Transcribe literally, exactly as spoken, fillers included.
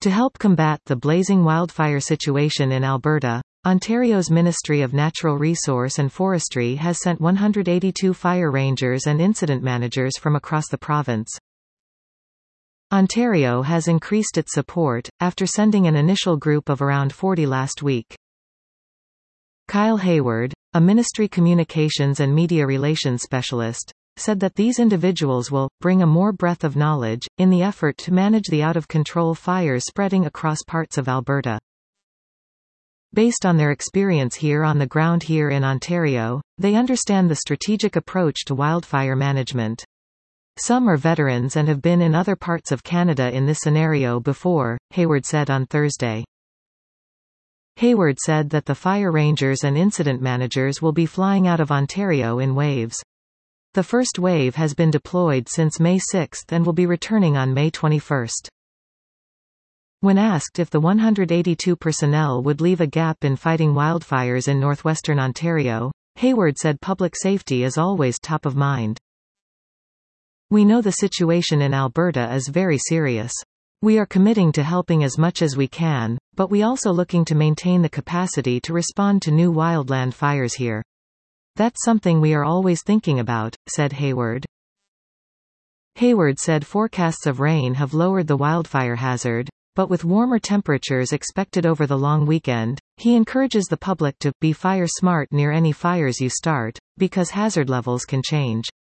To help combat the blazing wildfire situation in Alberta, Ontario's Ministry of Natural Resource and Forestry has sent one hundred eighty-two fire rangers and incident managers from across the province. Ontario has increased its support, after sending an initial group of around forty last week. Kyle Hayward, a ministry communications and media relations specialist, said that these individuals will bring a more breadth of knowledge, in the effort to manage the out-of-control fires spreading across parts of Alberta. Based on their experience here on the ground here in Ontario, they understand the strategic approach to wildfire management. Some are veterans and have been in other parts of Canada in this scenario before, Hayward said on Thursday. Hayward said that the fire rangers and incident managers will be flying out of Ontario in waves. The first wave has been deployed since May sixth and will be returning on May twenty-first. When asked if the one hundred eighty-two personnel would leave a gap in fighting wildfires in northwestern Ontario, Hayward said public safety is always top of mind. We know the situation in Alberta is very serious. We are committing to helping as much as we can, but we also looking to maintain the capacity to respond to new wildland fires here. That's something we are always thinking about, said Hayward. Hayward said forecasts of rain have lowered the wildfire hazard, but with warmer temperatures expected over the long weekend, he encourages the public to be fire smart near any fires you start, because hazard levels can change.